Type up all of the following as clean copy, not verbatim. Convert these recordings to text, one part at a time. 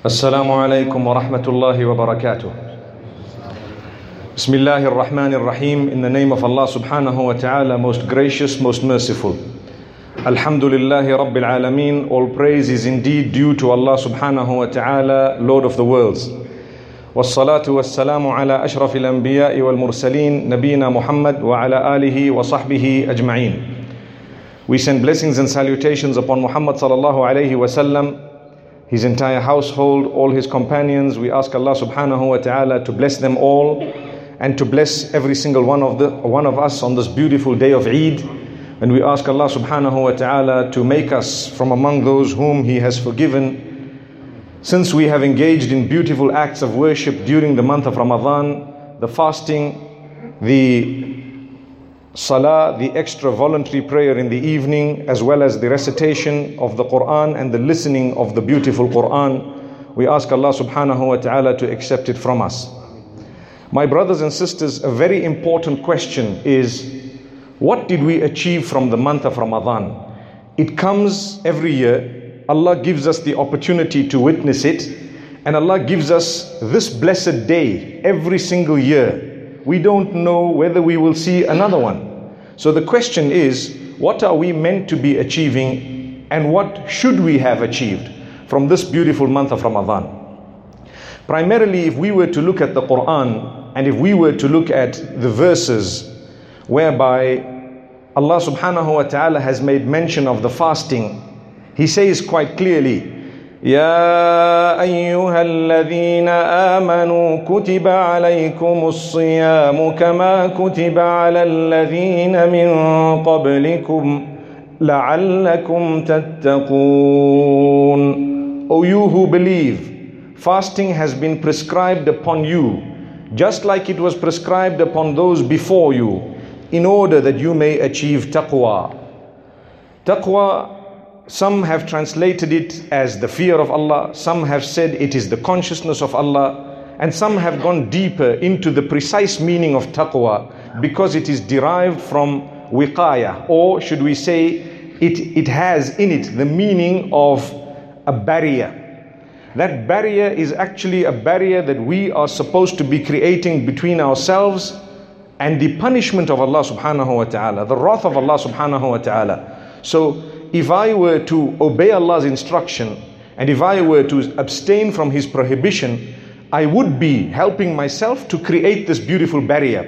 Assalamu alaikum wa rahmatullahi wa barakatuh. Bismillahir Rahmanir Rahim. In the name of Allah subhanahu wa ta'ala, most gracious, most merciful. Alhamdulillahi Rabbil Alameen. All praise is indeed due to Allah subhanahu wa ta'ala, Lord of the worlds. والصلاة والسلام على أشرف الأنبياء والمرسلين نبينا محمد وعلى آله وصحبه أجمعين. We send blessings and salutations upon Muhammad sallallahu alayhi wasallam, his entire household, all his companions. We ask Allah subhanahu wa ta'ala to bless them all and to bless every single one of us on this beautiful day of Eid. And we ask Allah subhanahu wa ta'ala to make us from among those whom He has forgiven. Since we have engaged in beautiful acts of worship during the month of Ramadan, the fasting, the salah, the extra voluntary prayer in the evening, as well as the recitation of the Quran and the listening of the beautiful Quran, we ask Allah subhanahu wa ta'ala to accept it from us. My brothers and sisters, a very important question is, what did we achieve from the month of Ramadan? It comes every year. Allah gives us the opportunity to witness it, and Allah gives us this blessed day every single year. We don't know whether we will see another one. So the question is, what are we meant to be achieving, and what should we have achieved from this beautiful month of Ramadan? Primarily, if we were to look at the Quran, and if we were to look at the verses whereby Allah subhanahu wa ta'ala has made mention of the fasting, He says quite clearly, يا أيها الذين آمنوا كتب عليكم الصيام كما كتب على الذين من قبلكم لعلكم تتقون. O you who believe, fasting has been prescribed upon you, just like it was prescribed upon those before you, in order that you may achieve taqwa. Taqwa, some have translated it as the fear of Allah, some have said it is the consciousness of Allah, and some have gone deeper into the precise meaning of taqwa, because it is derived from wiqaya, or should we say it has in it the meaning of a barrier. That barrier is actually a barrier that we are supposed to be creating between ourselves and the punishment of Allah subhanahu wa ta'ala, the wrath of Allah subhanahu wa ta'ala. So if I were to obey Allah's instruction, and if I were to abstain from His prohibition, I would be helping myself to create this beautiful barrier.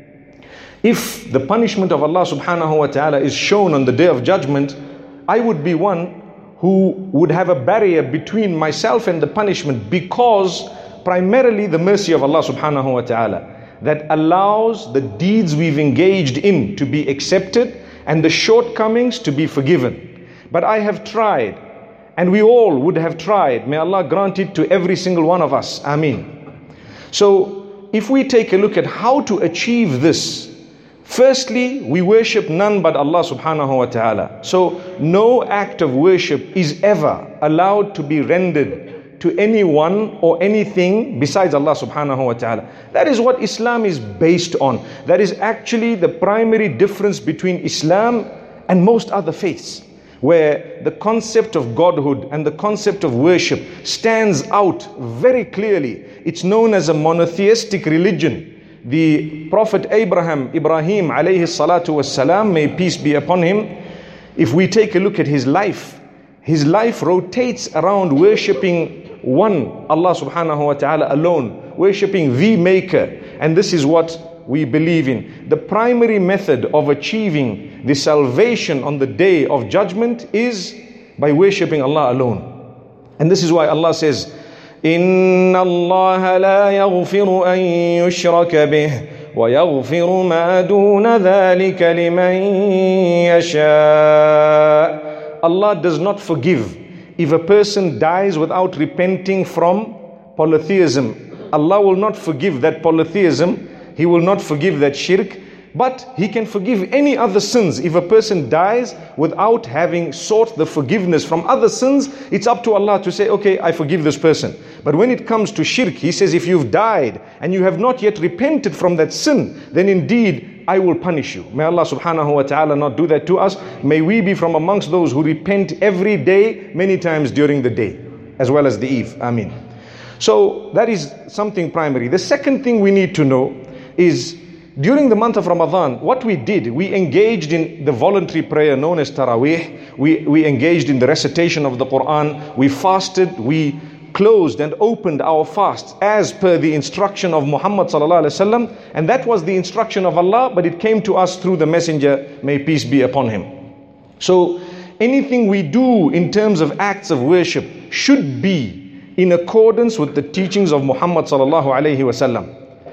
If the punishment of Allah subhanahu wa ta'ala is shown on the day of judgment, I would be one who would have a barrier between myself and the punishment, because primarily the mercy of Allah subhanahu wa ta'ala that allows the deeds we've engaged in to be accepted and the shortcomings to be forgiven. But I have tried, and we all would have tried. May Allah grant it to every single one of us. Ameen. So if we take a look at how to achieve this, firstly, we worship none but Allah subhanahu wa ta'ala. So no act of worship is ever allowed to be rendered to anyone or anything besides Allah subhanahu wa ta'ala. That is what Islam is based on. That is actually the primary difference between Islam and most other faiths, where the concept of Godhood and the concept of worship stands out very clearly. It's known as a monotheistic religion. The Prophet Ibrahim alayhi salatu was salam, may peace be upon him, if we take a look at his life rotates around worshipping one Allah subhanahu wa ta'ala alone, worshipping the Maker. And this is what we believe in. The primary method of achieving the salvation on the day of judgment is by worshipping Allah alone. And this is why Allah says, إِنَّ اللَّهَ لَا يَغْفِرُ أَن يُشْرَكَ بِهِ وَيَغْفِرُ مَا دُونَ ذَلِكَ لِمَن يَشَاءُ. Allah does not forgive if a person dies without repenting from polytheism. Allah will not forgive that polytheism. He will not forgive that shirk. But He can forgive any other sins. If a person dies without having sought the forgiveness from other sins, it's up to Allah to say, okay, I forgive this person. But when it comes to shirk, He says, if you've died and you have not yet repented from that sin, then indeed I will punish you. May Allah subhanahu wa ta'ala not do that to us. May we be from amongst those who repent every day, many times during the day. as well as the eve. Ameen. So that is something primary. The second thing we need to know is, during the month of Ramadan, what we did, we engaged in the voluntary prayer known as Taraweeh. We engaged in the recitation of the Quran. We fasted. We closed and opened our fasts as per the instruction of Muhammad sallallahu alaihi wasallam, and that was the instruction of Allah, but it came to us through the messenger, may peace be upon him. So anything we do in terms of acts of worship should be in accordance with the teachings of Muhammad sallallahu alaihi wasallam.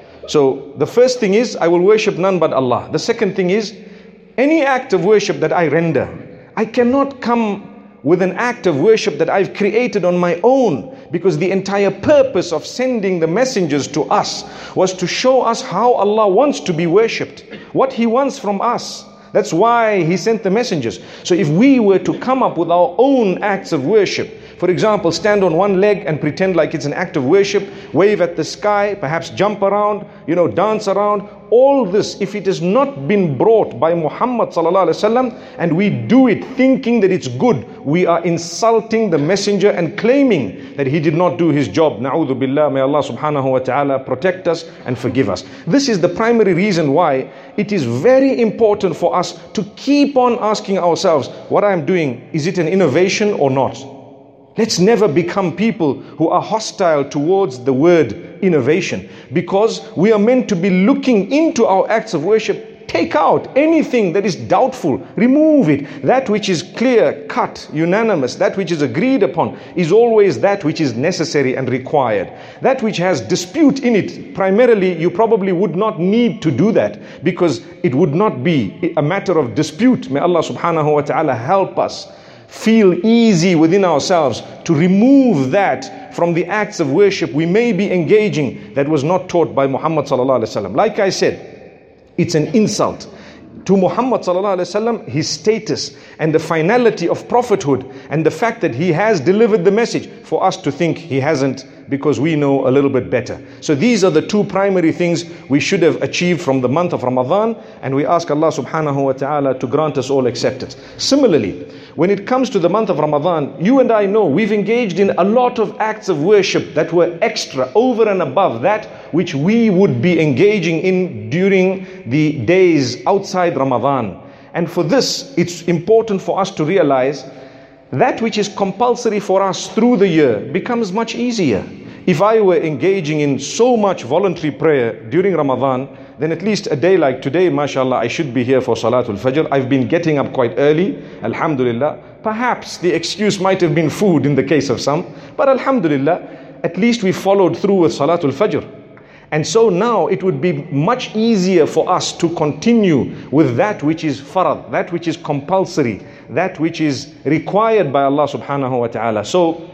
So the first thing is, I will worship none but Allah. The second thing is, any act of worship that I render, I cannot come with an act of worship that I've created on my own, because the entire purpose of sending the messengers to us was to show us how Allah wants to be worshipped, what He wants from us. That's why He sent the messengers. So if we were to come up with our own acts of worship, for example, stand on one leg and pretend like it's an act of worship, wave at the sky, perhaps jump around, dance around, all this, if it has not been brought by Muhammad sallallahu alaihi wasallam, and we do it thinking that it's good, we are insulting the messenger and claiming that he did not do his job. Na'udhu billah, may Allah subhanahu wa ta'ala protect us and forgive us. This is the primary reason why it is very important for us to keep on asking ourselves, what I am doing, is it an innovation or not? Let's never become people who are hostile towards the word innovation, because we are meant to be looking into our acts of worship. Take out anything that is doubtful, remove it. That which is clear cut, unanimous, that which is agreed upon is always that which is necessary and required. That which has dispute in it, primarily you probably would not need to do that, because it would not be a matter of dispute. May Allah subhanahu wa ta'ala help us feel easy within ourselves to remove that from the acts of worship we may be engaging that was not taught by Muhammad sallallahu alaihi wasallam. Like I said, it's an insult to Muhammad sallallahu alaihi wasallam, his status and the finality of prophethood, and the fact that he has delivered the message, for us to think he hasn't, because we know a little bit better. So these are the two primary things we should have achieved from the month of Ramadan, and we ask Allah subhanahu wa ta'ala to grant us all acceptance. Similarly, when it comes to the month of Ramadan, you and I know we've engaged in a lot of acts of worship that were extra, over and above that which we would be engaging in during the days outside Ramadan. And for this, it's important for us to realize that which is compulsory for us through the year becomes much easier. If I were engaging in so much voluntary prayer during Ramadan, then at least a day like today, mashallah, I should be here for Salatul Fajr. I've been getting up quite early, alhamdulillah. Perhaps the excuse might have been food in the case of some, but alhamdulillah, at least we followed through with Salatul Fajr. And so now it would be much easier for us to continue with that which is farad, that which is compulsory, that which is required by Allah subhanahu wa ta'ala. So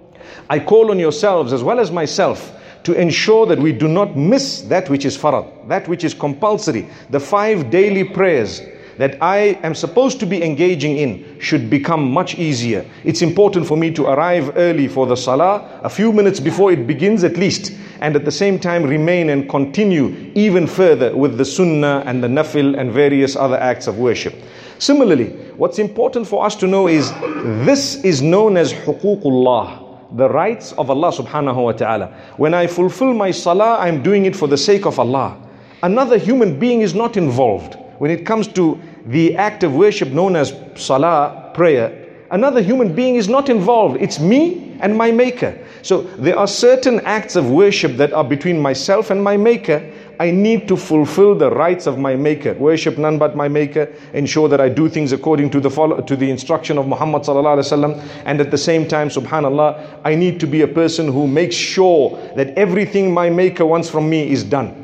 I call on yourselves as well as myself to ensure that we do not miss that which is farad, that which is compulsory. The 5 daily prayers that I am supposed to be engaging in should become much easier. It's important for me to arrive early for the salah, a few minutes before it begins at least, and at the same time remain and continue even further with the sunnah and the nafil and various other acts of worship. Similarly, what's important for us to know is, this is known as huququllah, the rights of Allah subhanahu wa ta'ala. When I fulfill my salah, I'm doing it for the sake of Allah. Another human being is not involved. When it comes to the act of worship known as salah, prayer, another human being is not involved. It's me and my maker. So there are certain acts of worship that are between myself and my maker. I need to fulfill the rights of my maker. Worship none but my maker. Ensure that I do things according to the instruction of Muhammad sallallahu alaihi wasallam. And at the same time, subhanallah, I need to be a person who makes sure that everything my maker wants from me is done.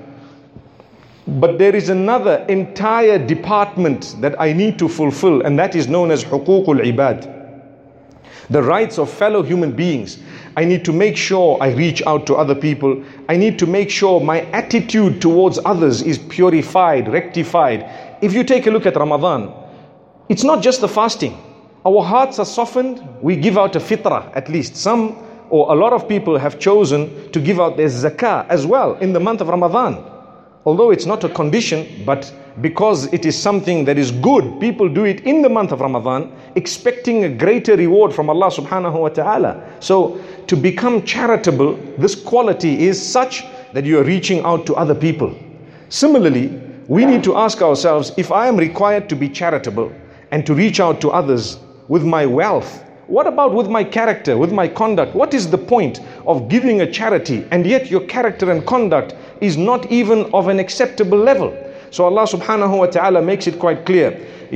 But there is another entire department that I need to fulfill, and that is known as huququl ibad, the rights of fellow human beings. I need to make sure I reach out to other people. I need to make sure my attitude towards others is purified, rectified. If you take a look at Ramadan, it's not just the fasting. Our hearts are softened. We give out a fitrah, at least. Some or a lot of people have chosen to give out their zakah as well in the month of Ramadan. Although it's not a condition, but because it is something that is good, people do it in the month of Ramadan, expecting a greater reward from Allah subhanahu wa ta'ala. So to become charitable, this quality is such that you are reaching out to other people. Similarly, we need to ask ourselves, if I am required to be charitable and to reach out to others with my wealth, what about with my character, with my conduct? What is the point of giving a charity and yet your character and conduct is not even of an acceptable level? So Allah subhanahu wa ta'ala makes it quite clear.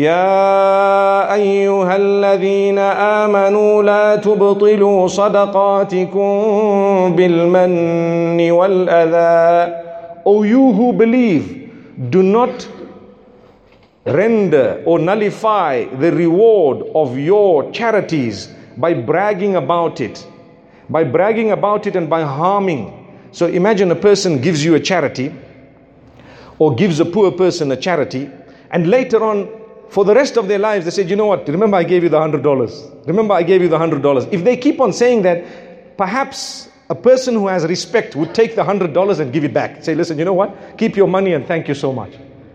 يا أيها الذين آمنوا لا تبطلوا صدقاتكم بالمن والأذى. O you who believe, do not render or nullify the reward of your charities by bragging about it. By bragging about it and by harming. So imagine a person gives you a charity or gives a poor person a charity, and later on, for the rest of their lives, they said, you know what, remember I gave you the $100. Remember I gave you the $100. If they keep on saying that, perhaps a person who has respect would take the $100 and give it back. Say, listen, you know what, keep your money and thank you so much.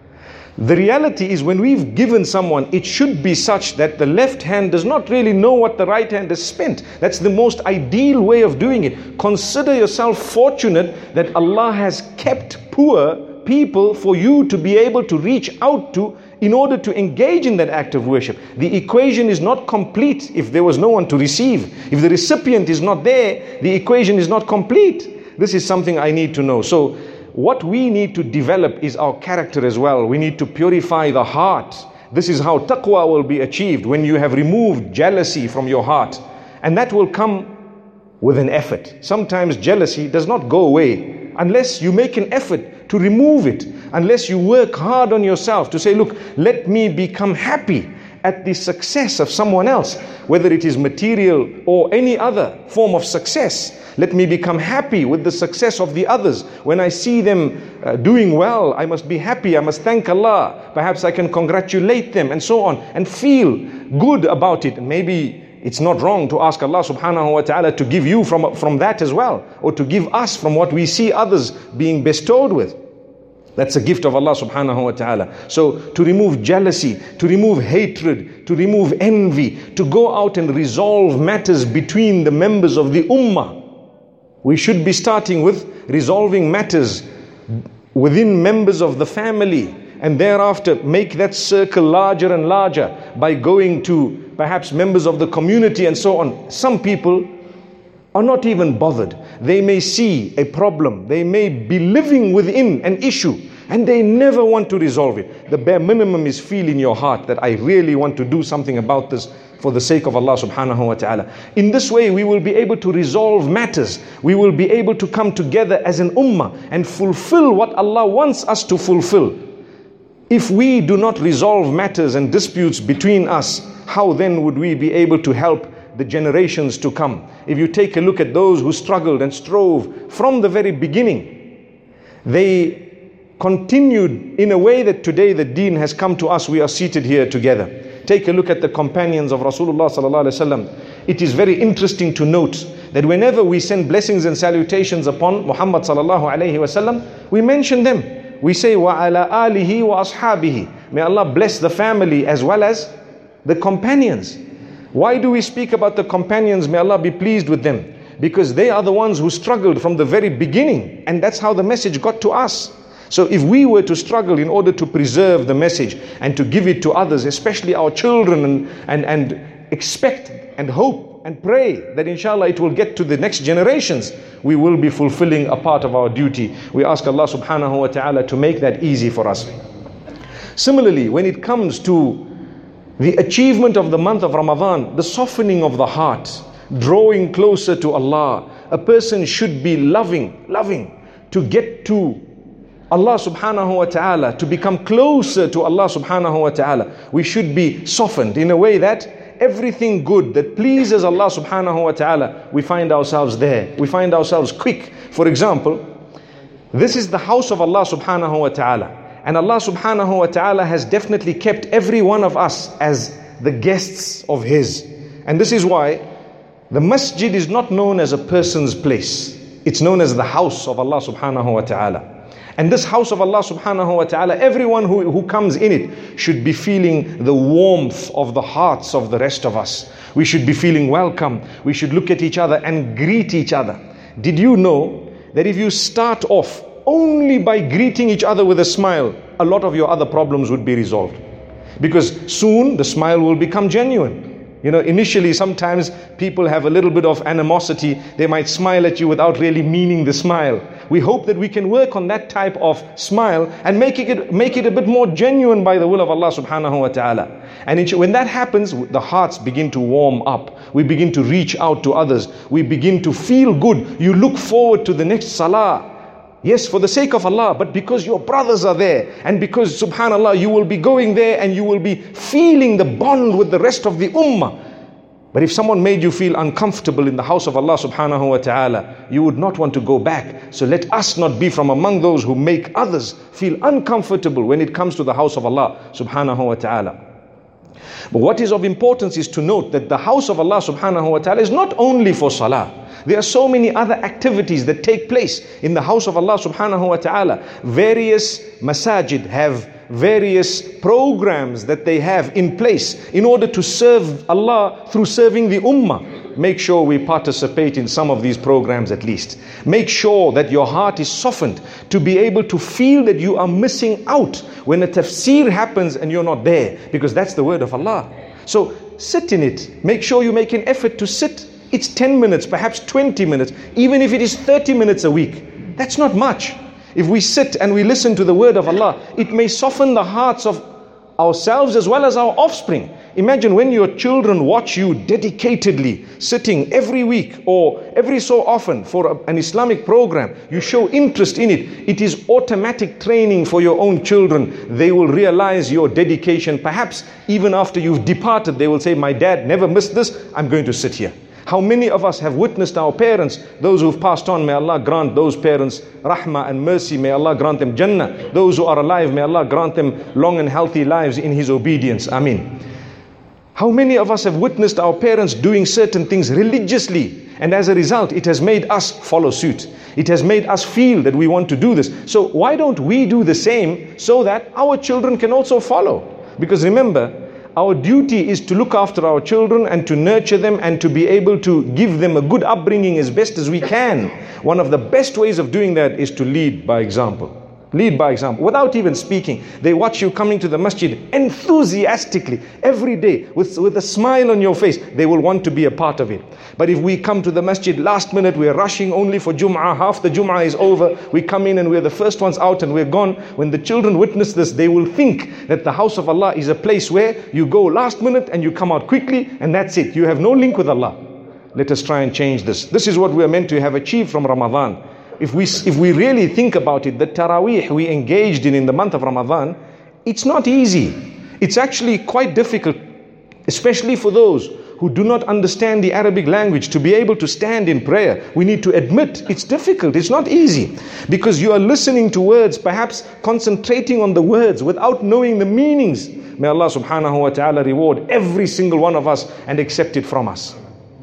The reality is, when we've given someone, it should be such that the left hand does not really know what the right hand has spent. That's the most ideal way of doing it. Consider yourself fortunate that Allah has kept poor people for you to be able to reach out to in order to engage in that act of worship. The equation is not complete if there was no one to receive. If the recipient is not there, the equation is not complete. This is something I need to know. So what we need to develop is our character as well. We need to purify the heart. This is how taqwa will be achieved, when you have removed jealousy from your heart. And that will come with an effort. Sometimes jealousy does not go away unless you make an effort to remove it, unless you work hard on yourself to say, look, let me become happy at the success of someone else, whether it is material or any other form of success. Let me become happy with the success of the others. When I see them doing well, I must be happy. I must thank Allah. Perhaps I can congratulate them and so on, and feel good about it. Maybe it's not wrong to ask Allah subhanahu wa ta'ala to give you from that as well, or to give us from what we see others being bestowed with. That's a gift of Allah subhanahu wa ta'ala. So to remove jealousy, to remove hatred, to remove envy, to go out and resolve matters between the members of the ummah. We should be starting with resolving matters within members of the family, and thereafter make that circle larger and larger by going to perhaps members of the community and so on. Some people are not even bothered. They may see a problem, they may be living within an issue, and they never want to resolve it. The bare minimum is feel in your heart that I really want to do something about this for the sake of Allah subhanahu wa ta'ala. In this way, we will be able to resolve matters. We will be able to come together as an ummah and fulfill what Allah wants us to fulfill. If we do not resolve matters and disputes between us, how then would we be able to help the generations to come? If you take a look at those who struggled and strove from the very beginning, they continued in a way that today the deen has come to us. We are seated here together. Take a look at the companions of Rasulullah sallallahu alaihi wasallam. It is very interesting to note that whenever we send blessings and salutations upon Muhammad sallallahu alaihi wasallam, we mention them. We say, wa ala alihi wa ashabihi. May Allah bless the family as well as the companions. Why do we speak about the companions? May Allah be pleased with them. Because they are the ones who struggled from the very beginning, and that's how the message got to us. So if we were to struggle in order to preserve the message and to give it to others, especially our children, and expect and hope and pray that inshallah it will get to the next generations, we will be fulfilling a part of our duty. We ask Allah subhanahu wa ta'ala to make that easy for us. Similarly, when it comes to the achievement of the month of Ramadan, the softening of the heart, drawing closer to Allah, a person should be loving to get to Allah subhanahu wa ta'ala, to become closer to Allah subhanahu wa ta'ala. We should be softened in a way that everything good that pleases Allah subhanahu wa ta'ala, we find ourselves there. We find ourselves quick. For example, this is the house of Allah subhanahu wa ta'ala. And Allah subhanahu wa ta'ala has definitely kept every one of us as the guests of His. And this is why the masjid is not known as a person's place. It's known as the house of Allah subhanahu wa ta'ala. And this house of Allah subhanahu wa ta'ala, everyone who comes in it should be feeling the warmth of the hearts of the rest of us. We should be feeling welcome. We should look at each other and greet each other. Did you know that if you start off only by greeting each other with a smile, a lot of your other problems would be resolved? Because soon the smile will become genuine. You know, initially sometimes people have a little bit of animosity. They might smile at you without really meaning the smile. We hope that we can work on that type of smile and make it a bit more genuine by the will of Allah subhanahu wa ta'ala. And when that happens, the hearts begin to warm up. We begin to reach out to others. We begin to feel good. You look forward to the next salah. Yes, for the sake of Allah, but because your brothers are there, and because subhanallah, you will be going there and you will be feeling the bond with the rest of the ummah. But if someone made you feel uncomfortable in the house of Allah subhanahu wa ta'ala, you would not want to go back. So let us not be from among those who make others feel uncomfortable when it comes to the house of Allah subhanahu wa ta'ala. But what is of importance is to note that the house of Allah subhanahu wa ta'ala is not only for salah. There are so many other activities that take place in the house of Allah subhanahu wa ta'ala. Various masajid have various programs that they have in place in order to serve Allah through serving the ummah. Make sure we participate in some of these programs at least. Make sure that your heart is softened to be able to feel that you are missing out when a tafsir happens and you're not there, because that's the word of Allah. So sit in it. Make sure you make an effort to sit. It's 10 minutes, perhaps 20 minutes, even if it is 30 minutes a week. That's not much. If we sit and we listen to the word of Allah, it may soften the hearts of ourselves as well as our offspring. Imagine when your children watch you dedicatedly sitting every week or every so often for an Islamic program. You show interest in it. It is automatic training for your own children. They will realize your dedication. Perhaps even after you've departed, they will say, my dad never missed this. I'm going to sit here. How many of us have witnessed our parents, those who've passed on, may Allah grant those parents rahmah and mercy, may Allah grant them Jannah. Those who are alive, may Allah grant them long and healthy lives in His obedience. Ameen. How many of us have witnessed our parents doing certain things religiously, and as a result, it has made us follow suit. It has made us feel that we want to do this. So why don't we do the same so that our children can also follow? Because remember, our duty is to look after our children and to nurture them and to be able to give them a good upbringing as best as we can. One of the best ways of doing that is to lead by example. Lead by example, without even speaking. They watch you coming to the masjid enthusiastically every day with a smile on your face. They will want to be a part of it. But if we come to the masjid last minute, we're rushing only for Jum'ah, half the Jum'ah is over, we come in and we're the first ones out and we're gone. When the children witness this, they will think that the house of Allah is a place where you go last minute and you come out quickly and that's it. You have no link with Allah. Let us try and change this. This is what we are meant to have achieved from Ramadan. If we really think about it, the Taraweeh we engaged in the month of Ramadan, it's not easy. It's actually quite difficult, especially for those who do not understand the Arabic language, to be able to stand in prayer. We need to admit it's difficult, it's not easy, because you are listening to words, perhaps concentrating on the words without knowing the meanings. May Allah subhanahu wa ta'ala reward every single one of us and accept it from us.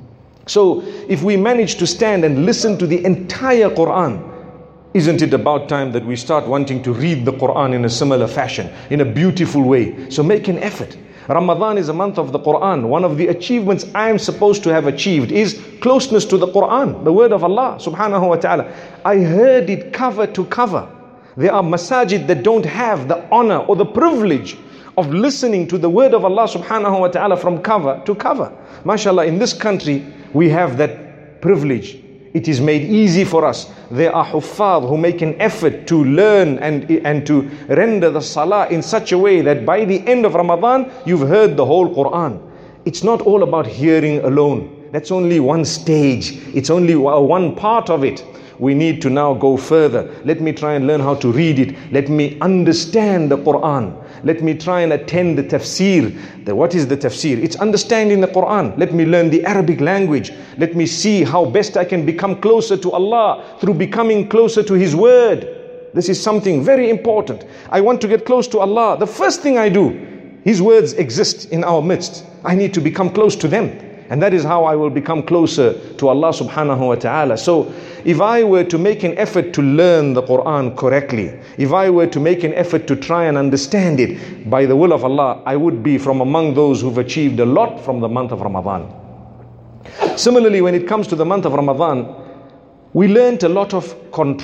So if we manage to stand and listen to the entire Quran, isn't it about time that we start wanting to read the Quran in a similar fashion, in a beautiful way? So make an effort. Ramadan is a month of the Quran. One of the achievements I am supposed to have achieved is closeness to the Quran, the word of Allah subhanahu wa ta'ala. I heard it cover to cover. There are masajid that don't have the honor or the privilege of listening to the word of Allah subhanahu wa ta'ala from cover to cover. MashaAllah, in this country, we have that privilege. It is made easy for us. There are huffaz who make an effort to learn and to render the salah in such a way that by the end of Ramadan, you've heard the whole Quran. It's not all about hearing alone. That's only one stage. It's only one part of it. We need to now go further. Let me try and learn how to read it. Let me understand the Quran. Let me try and attend the tafsir. What is the tafsir? It's understanding the Quran. Let me learn the Arabic language. Let me see how best I can become closer to Allah through becoming closer to His word. This is something very important. I want to get close to Allah. The first thing I do, His words exist in our midst. I need to become close to them. And that is how I will become closer to Allah subhanahu wa ta'ala. So if I were to make an effort to learn the Quran correctly, if I were to make an effort to try and understand it, by the will of Allah, I would be from among those who've achieved a lot from the month of Ramadan. Similarly, when it comes to the month of Ramadan, we learned a lot of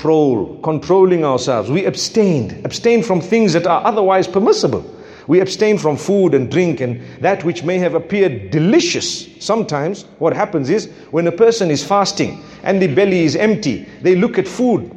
controlling ourselves. We abstained from things that are otherwise permissible. We abstain from food and drink and that which may have appeared delicious. Sometimes what happens is when a person is fasting and the belly is empty, they look at food.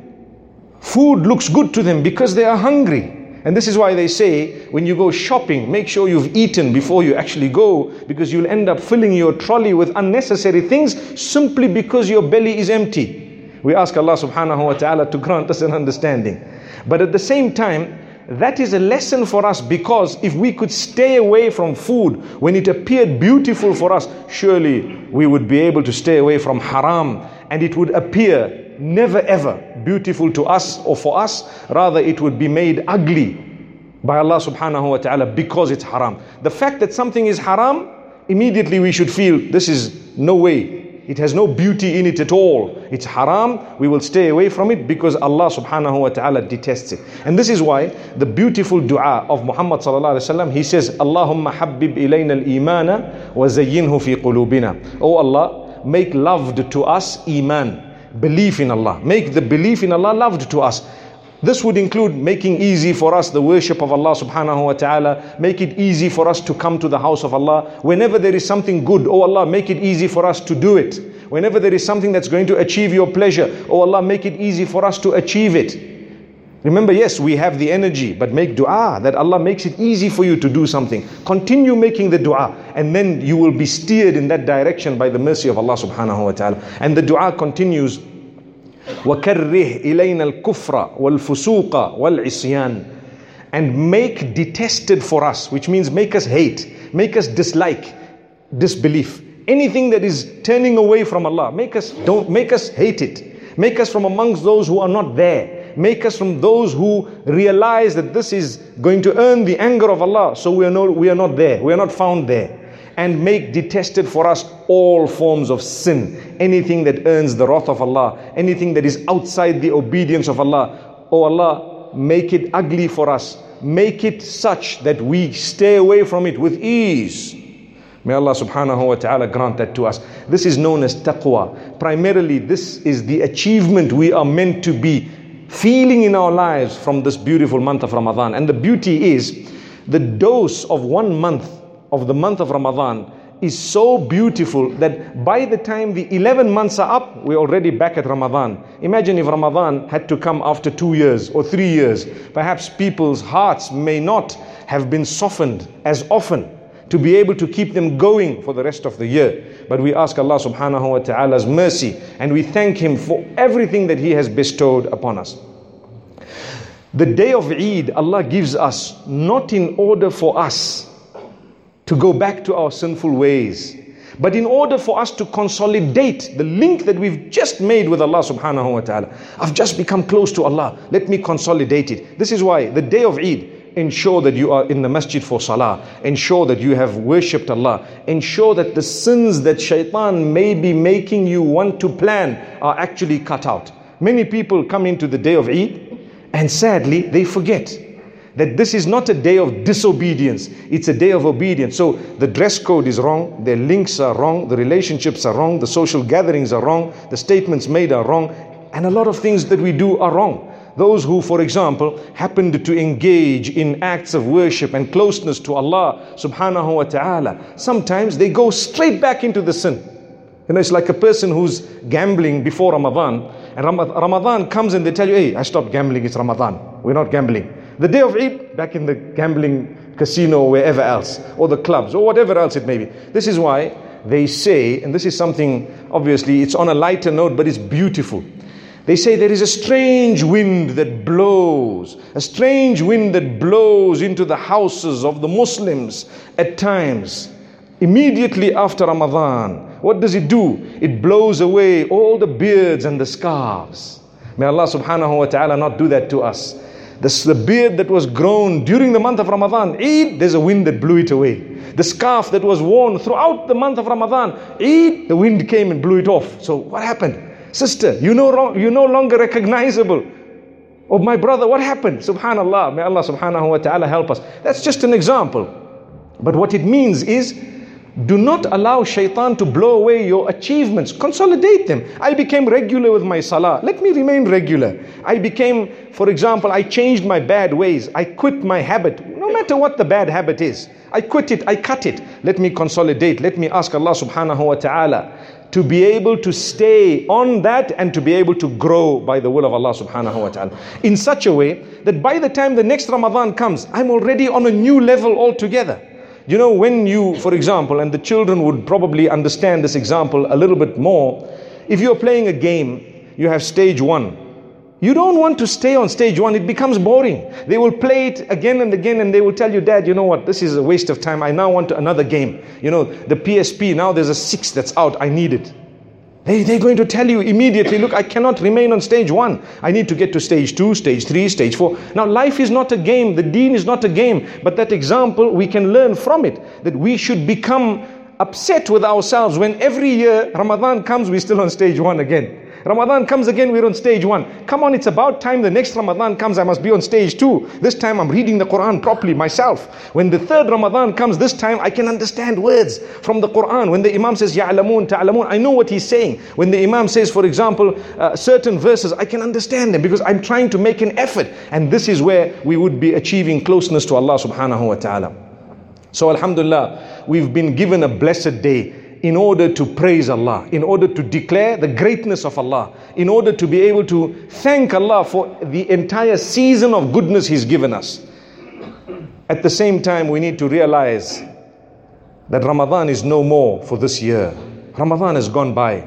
Food looks good to them because they are hungry. And this is why they say when you go shopping, make sure you've eaten before you actually go, because you'll end up filling your trolley with unnecessary things simply because your belly is empty. We ask Allah subhanahu wa ta'ala to grant us an understanding. But at the same time, that is a lesson for us, because if we could stay away from food when it appeared beautiful for us, surely we would be able to stay away from haram, and it would appear never ever beautiful to us or for us. Rather, it would be made ugly by Allah subhanahu wa ta'ala because it's haram. The fact that something is haram, immediately we should feel this is no way. It has no beauty in it at all. It's haram. We will stay away from it because Allah subhanahu wa ta'ala detests it. And this is why the beautiful dua of Muhammad sallallahu alaihi wasallam, he says, Allahumma habbib ilayna al-imana wa zayyinhu fi qulubina. Oh Allah, make loved to us iman, belief in Allah. Make the belief in Allah loved to us. This would include making easy for us the worship of Allah subhanahu wa ta'ala. Make it easy for us to come to the house of Allah. Whenever there is something good, oh Allah, make it easy for us to do it. Whenever there is something that's going to achieve your pleasure, oh Allah, make it easy for us to achieve it. Remember, yes, we have the energy, but make dua that Allah makes it easy for you to do something. Continue making the dua, and then you will be steered in that direction by the mercy of Allah subhanahu wa ta'ala. And the dua continues, وَكَرِّهْ إِلَيْنَا الْكُفْرَ وَالْفُسُوقَ وَالْعِصْيَانِ, and make detested for us, which means make us hate, make us dislike disbelief. Anything that is turning away from Allah, make us hate it. Make us from amongst those who are not there. Make us from those who realize that this is going to earn the anger of Allah. So we are not there. We are not found there. And make detested for us all forms of sin. Anything that earns the wrath of Allah. Anything that is outside the obedience of Allah. Oh Allah, make it ugly for us. Make it such that we stay away from it with ease. May Allah subhanahu wa ta'ala grant that to us. This is known as taqwa. Primarily, this is the achievement we are meant to be feeling in our lives from this beautiful month of Ramadan. And the beauty is, the dose of 1 month of the month of Ramadan is so beautiful that by the time the 11 months are up, we're already back at Ramadan. Imagine if Ramadan had to come after 2 years or 3 years. Perhaps people's hearts may not have been softened as often to be able to keep them going for the rest of the year. But we ask Allah subhanahu wa ta'ala's mercy, and we thank Him for everything that He has bestowed upon us. The day of Eid, Allah gives us not in order for us to go back to our sinful ways, but in order for us to consolidate the link that we've just made with Allah subhanahu wa ta'ala. I've just become close to Allah. Let me consolidate it. This is why the day of Eid, ensure that you are in the masjid for salah. Ensure that you have worshipped Allah. Ensure that the sins that shaitan may be making you want to plan are actually cut out. Many people come into the day of Eid and sadly they forget that this is not a day of disobedience. It's a day of obedience. So the dress code is wrong. Their links are wrong. The relationships are wrong. The social gatherings are wrong. The statements made are wrong. And a lot of things that we do are wrong. Those who, for example, happened to engage in acts of worship and closeness to Allah subhanahu wa ta'ala, sometimes they go straight back into the sin. You know, it's like a person who's gambling before Ramadan, and Ramadan comes and they tell you, hey, I stopped gambling, it's Ramadan, we're not gambling. The day of Eid, back in the gambling casino or wherever else, or the clubs, or whatever else it may be. This is why they say, and this is something, obviously, it's on a lighter note, but it's beautiful. They say there is a strange wind that blows, into the houses of the Muslims at times, immediately after Ramadan. What does it do? It blows away all the beards and the scarves. May Allah subhanahu wa ta'ala not do that to us. The beard that was grown during the month of Ramadan, Eid, there's a wind that blew it away. The scarf that was worn throughout the month of Ramadan, Eid, the wind came and blew it off. So what happened? Sister, you're no longer recognizable. Oh, my brother, what happened? Subhanallah, may Allah subhanahu wa ta'ala help us. That's just an example. But what it means is, do not allow shaitan to blow away your achievements. Consolidate them. I became regular with my salah. Let me remain regular. I became, for example, I changed my bad ways. I quit my habit. No matter what the bad habit is, I quit it, I cut it. Let me consolidate. Let me ask Allah subhanahu wa ta'ala to be able to stay on that and to be able to grow by the will of Allah subhanahu wa ta'ala. In such a way that by the time the next Ramadan comes, I'm already on a new level altogether. You know, when you, for example, and the children would probably understand this example a little bit more, if you're playing a game, you have stage 1. You don't want to stay on stage 1, it becomes boring. They will play it again and again and they will tell you, Dad, you know what, this is a waste of time. I now want another game. You know, the PSP, now there's a 6 that's out, I need it. They're going to tell you immediately, look, I cannot remain on stage 1. I need to get to stage 2, stage 3, stage 4. Now life is not a game, the deen is not a game. But that example, we can learn from it, that we should become upset with ourselves when every year Ramadan comes, we're still on stage 1 again. Ramadan comes again, we're on stage 1. Come on, it's about time the next Ramadan comes, I must be on stage 2. This time I'm reading the Quran properly myself. When the third Ramadan comes, this time I can understand words from the Quran. When the Imam says, Ya'lamun, ta'lamun, I know what he's saying. When the Imam says, for example, certain verses, I can understand them because I'm trying to make an effort. And this is where we would be achieving closeness to Allah subhanahu wa ta'ala. So alhamdulillah, we've been given a blessed day in order to praise Allah, in order to declare the greatness of Allah, in order to be able to thank Allah for the entire season of goodness He's given us. At the same time, we need to realize that Ramadan is no more for this year. Ramadan has gone by.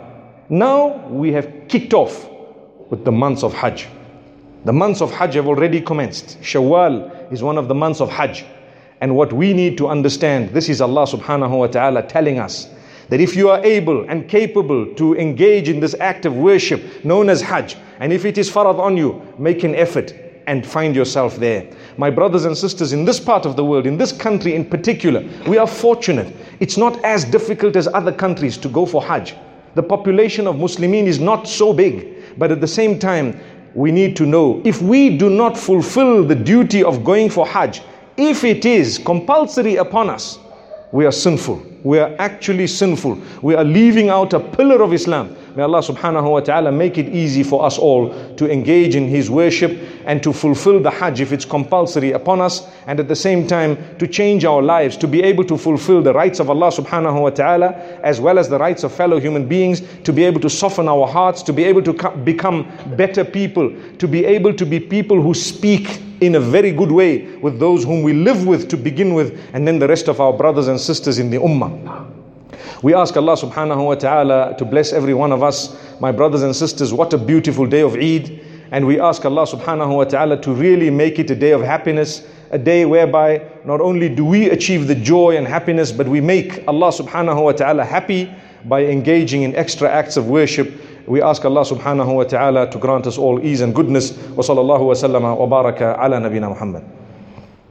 Now we have kicked off with the months of Hajj. The months of Hajj have already commenced. Shawwal is one of the months of Hajj. And what we need to understand, this is Allah subhanahu wa ta'ala telling us, that if you are able and capable to engage in this act of worship known as Hajj, and if it is farad on you, make an effort and find yourself there. My brothers and sisters, in this part of the world, in this country in particular, we are fortunate. It's not as difficult as other countries to go for Hajj. The population of Muslimin is not so big, but at the same time, we need to know, if we do not fulfill the duty of going for Hajj, if it is compulsory upon us, we are sinful. We are actually sinful. We are leaving out a pillar of Islam. May Allah subhanahu wa ta'ala make it easy for us all to engage in His worship and to fulfill the Hajj if it's compulsory upon us, and at the same time to change our lives, to be able to fulfill the rights of Allah subhanahu wa ta'ala as well as the rights of fellow human beings, to be able to soften our hearts, to be able to become better people, to be able to be people who speak in a very good way with those whom we live with to begin with, and then the rest of our brothers and sisters in the ummah. We ask Allah subhanahu wa ta'ala to bless every one of us. My brothers and sisters, what a beautiful day of Eid. And we ask Allah subhanahu wa ta'ala to really make it a day of happiness, a day whereby not only do we achieve the joy and happiness, but we make Allah subhanahu wa ta'ala happy by engaging in extra acts of worship. We ask Allah subhanahu wa ta'ala to grant us all ease and goodness. Wa sallallahu wa sallama wa baraka ala nabina Muhammad.